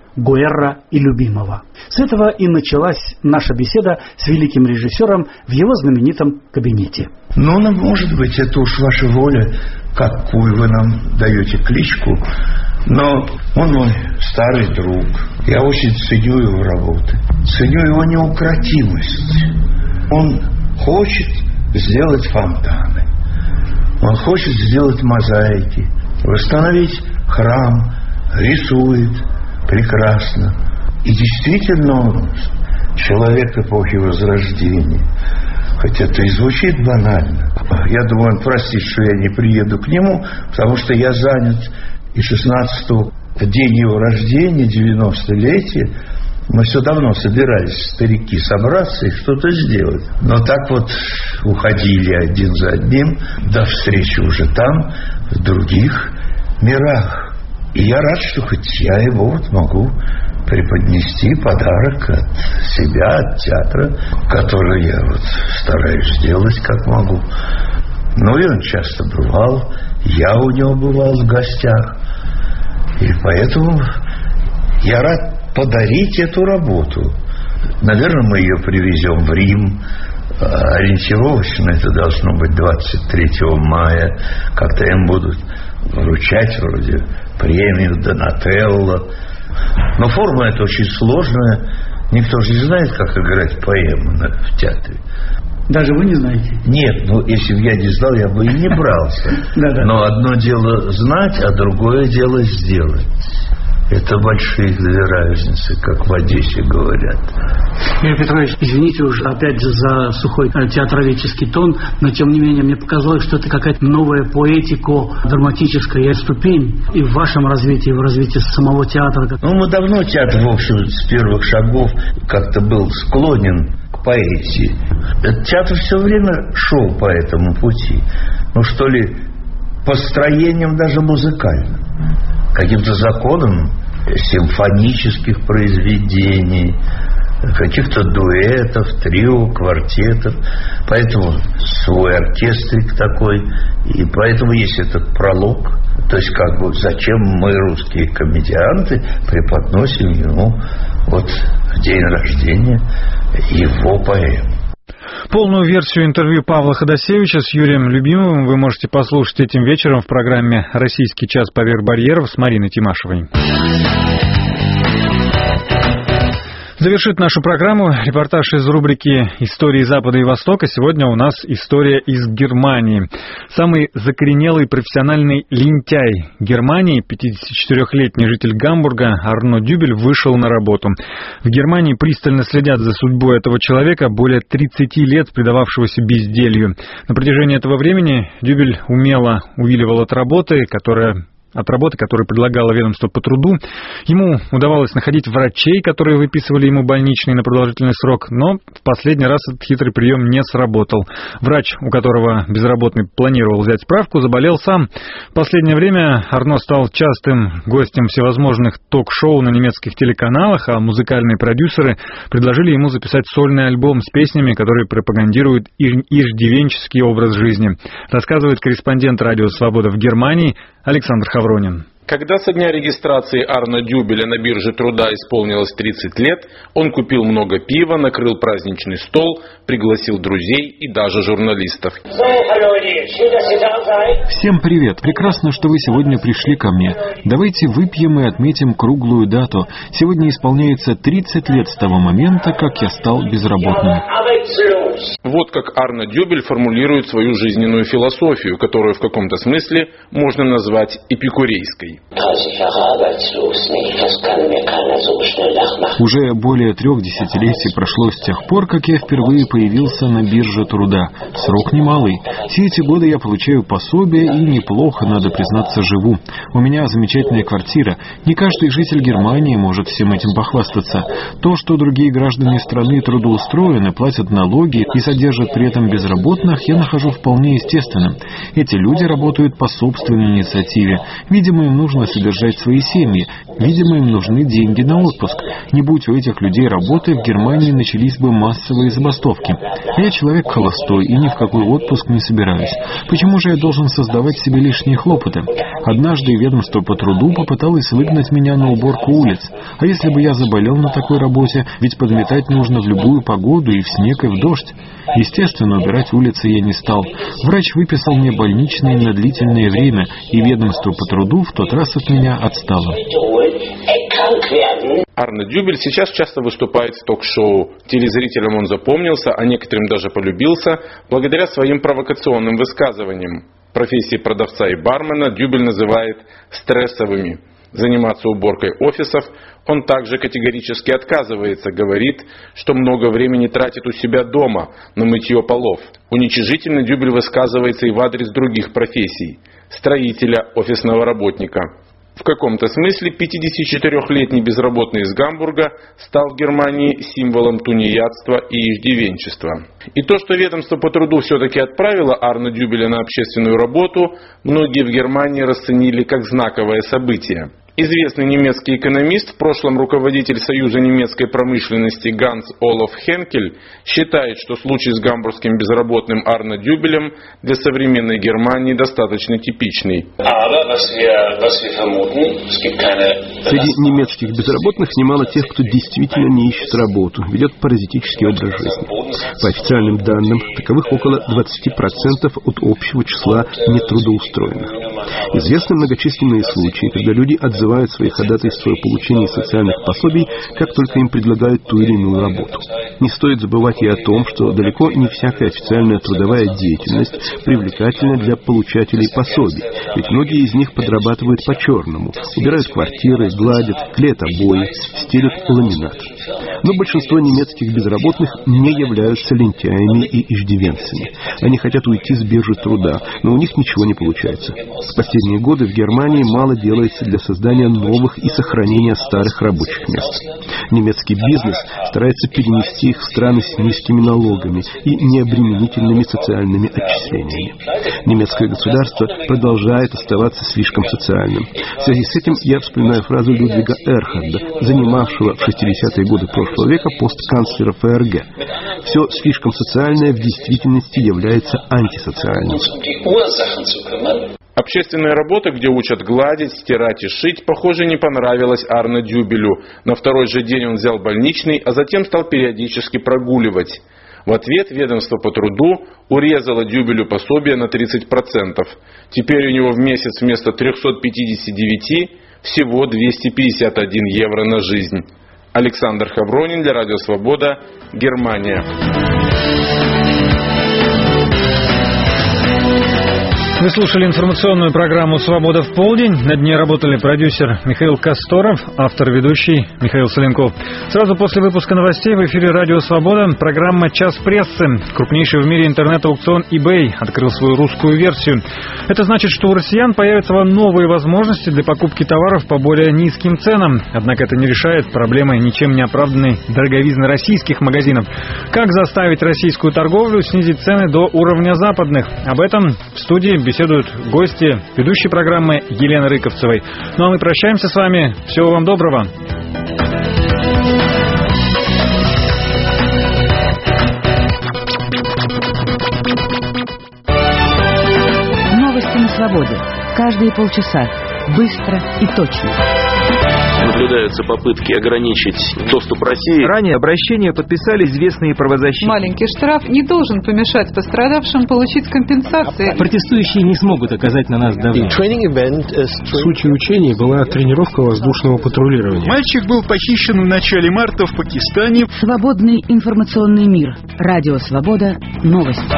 Гуэрра и Любимого. С этого и началась наша беседа с великим режиссером в его знаменитом кабинете. Ну, ну, может быть, это уж ваша воля, какую вы нам даете кличку, но он мой старый друг. Я очень ценю его работы, ценю его неукротимость. Он хочет сделать фонтаны, он хочет сделать мозаики, восстановить храм, рисует прекрасно. И действительно он человек эпохи Возрождения. Хотя это и звучит банально. Я думаю, он простит, что я не приеду к нему, потому что я занят. И шестнадцатого, день его рождения, девяностолетие, мы все давно собирались, старики, собраться и что-то сделать. Но так вот уходили один за одним, до встречи уже там, в других мирах. И я рад, что хоть я его вот могу преподнести подарок от себя, от театра, который я вот стараюсь сделать как могу. Ну и он часто бывал, я у него бывал в гостях. И поэтому я рад подарить эту работу. Наверное, мы ее привезем в Рим. Ориентировочно это должно быть двадцать третьего мая, когда им будут вручать вроде премию Донателло. Но форма эта очень сложная. Никто же не знает, как играть поэму в театре. Даже вы не знаете? Нет, ну если бы я не знал, я бы и не брался. Но одно дело знать, а другое дело сделать. Это большие две разницы, как в Одессе говорят. Юрий Петрович, извините уже опять же за сухой театроведческий тон, но тем не менее мне показалось, что это какая-то новая поэтико-драматическая ступень и в вашем развитии, и в развитии самого театра. Ну, мы давно театр, в общем, с первых шагов как-то был склонен к поэзии. Этот театр все время шел по этому пути. Ну, что ли, построением даже музыкальным. Каким-то законом симфонических произведений, каких-то дуэтов, трио, квартетов. Поэтому свой оркестрик такой. И поэтому есть этот пролог. То есть, как бы, зачем мы, русские комедианты, преподносим ему вот в день рождения его поэму. Полную версию интервью Павла Ходосевича с Юрием Любимовым вы можете послушать этим вечером в программе «Российский час поверх барьеров» с Мариной Тимашевой. Завершит нашу программу репортаж из рубрики «Истории Запада и Востока». Сегодня у нас история из Германии. Самый закоренелый профессиональный лентяй Германии, пятидесятичетырёхлетний житель Гамбурга Арно Дюбель, вышел на работу. В Германии пристально следят за судьбой этого человека, более тридцати лет предававшегося безделью. На протяжении этого времени Дюбель умело увиливал от работы, которая... от работы, которую предлагало ведомство по труду. Ему удавалось находить врачей, которые выписывали ему больничный на продолжительный срок, но в последний раз этот хитрый прием не сработал. Врач, у которого безработный планировал взять справку, заболел сам. В последнее время Арно стал частым гостем всевозможных ток-шоу на немецких телеканалах, а музыкальные продюсеры предложили ему записать сольный альбом с песнями, которые пропагандируют иждивенческий образ жизни. Рассказывает корреспондент «Радио Свобода» в Германии Александр Хавронин. Когда со дня регистрации Арно Дюбеля на бирже труда исполнилось тридцать лет, он купил много пива, накрыл праздничный стол, пригласил друзей и даже журналистов. Всем привет! Прекрасно, что вы сегодня пришли ко мне. Давайте выпьем и отметим круглую дату. Сегодня исполняется тридцать лет с того момента, как я стал безработным. Вот как Арно Дюбель формулирует свою жизненную философию, которую в каком-то смысле можно назвать эпикурейской. Уже более трех десятилетий прошло с тех пор, как я впервые появился на бирже труда. Срок немалый. Все эти годы я получаю пособие и неплохо, надо признаться, живу. У меня замечательная квартира. Не каждый житель Германии может всем этим похвастаться. То, что другие граждане страны трудоустроены, платят налоги и содержат при этом безработных, я нахожу вполне естественным. Эти люди работают по собственной инициативе. Видимо, им нужно нужно содержать свои семьи. Видимо, им нужны деньги на отпуск. Не будь у этих людей работы, в Германии начались бы массовые забастовки. Я человек холостой и ни в какой отпуск не собираюсь. Почему же я должен создавать себе лишние хлопоты? Однажды ведомство по труду попыталось выгнать меня на уборку улиц. А если бы я заболел на такой работе, ведь подметать нужно в любую погоду, и в снег, и в дождь. Естественно, убирать улицы я не стал. Врач выписал мне больничные на длительное время, и ведомство по труду в тот раз от меня отстало. Арне Дюбель сейчас часто выступает в ток-шоу. Телезрителям он запомнился, а некоторым даже полюбился, благодаря своим провокационным высказываниям. Профессии продавца и бармена Дюбель называет стрессовыми. Заниматься уборкой офисов он также категорически отказывается, говорит, что много времени тратит у себя дома на мытье полов. Уничижительно Дюбель высказывается и в адрес других профессий – строителя, офисного работника. В каком-то смысле пятидесятичетырёхлетний безработный из Гамбурга стал в Германии символом тунеядства и иждивенчества. И то, что ведомство по труду все-таки отправило Арне Дюбеля на общественную работу, многие в Германии расценили как знаковое событие. Известный немецкий экономист, в прошлом руководитель Союза немецкой промышленности Ганс Олаф Хенкель, считает, что случай с гамбургским безработным Арне Дюбелем для современной Германии достаточно типичный. Среди немецких безработных немало тех, кто действительно не ищет работу, ведет паразитический образ жизни. По официальным данным, таковых около двадцать процентов от общего числа нетрудоустроенных. Известны многочисленные случаи, когда люди отзываются свои ходатайства о получении социальных пособий, как только им предлагают ту или иную работу. Не стоит забывать и о том, что далеко не всякая официальная трудовая деятельность привлекательна для получателей пособий, ведь многие из них подрабатывают по-черному, убирают квартиры, гладят, клеят обои, стелют ламинат. Но большинство немецких безработных не являются лентяями и иждивенцами. Они хотят уйти с биржи труда, но у них ничего не получается. В последние годы в Германии мало делается для создания новых и сохранения старых рабочих мест. Немецкий бизнес старается перенести их в страны с низкими налогами и необременительными социальными отчислениями. Немецкое государство продолжает оставаться слишком социальным. В связи с этим я вспоминаю фразу Людвига Эрхарда, занимавшего в шестидесятые годы прошлого века пост канцлера ФРГ. Все слишком социальное в действительности является антисоциальным. Общественная работа, где учат гладить, стирать и шить, похоже, не понравилась Арне Дюбелю. На второй же день он взял больничный, а затем стал периодически прогуливать. В ответ ведомство по труду урезало Дюбелю пособие на тридцать процентов. Теперь у него в месяц вместо трехсот пятидесяти девяти всего двести пятьдесят один евро на жизнь. Александр Хавронин для Радио Свобода, Германия. Вы слушали информационную программу «Свобода в полдень». Над ней работали продюсер Михаил Касторов, автор, ведущий Михаил Соленков. Сразу после выпуска новостей в эфире «Радио Свобода» программа «Час прессы». Крупнейший в мире интернет-аукцион eBay открыл свою русскую версию. Это значит, что у россиян появятся новые возможности для покупки товаров по более низким ценам. Однако это не решает проблемы ничем не оправданной дороговизны российских магазинов. Как заставить российскую торговлю снизить цены до уровня западных? Об этом в студии беседуют гости ведущей программы Елены Рыковцевой. Ну а мы прощаемся с вами. Всего вам доброго. Новости на свободе. Каждые полчаса. Быстро и точно. Наблюдаются попытки ограничить доступ России. Ранее обращение подписали известные правозащитники. Маленький штраф не должен помешать пострадавшим получить компенсации. Протестующие не смогут оказать на нас давление. Сутью учений была тренировка воздушного патрулирования. Мальчик был похищен в начале марта в Пакистане. Свободный информационный мир. Радио Свобода. Новости.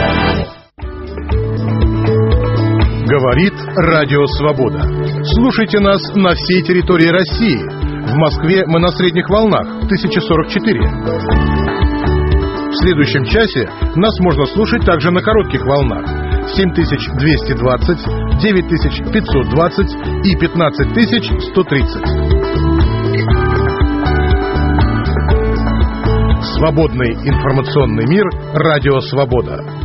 Говорит Радио Свобода. Слушайте нас на всей территории России. В Москве мы на средних волнах тысяча сорок четыре. В следующем часе нас можно слушать также на коротких волнах семь тысяч двести двадцать, девять тысяч пятьсот двадцать и пятнадцать тысяч сто тридцать. Свободный информационный мир. Радио Свобода.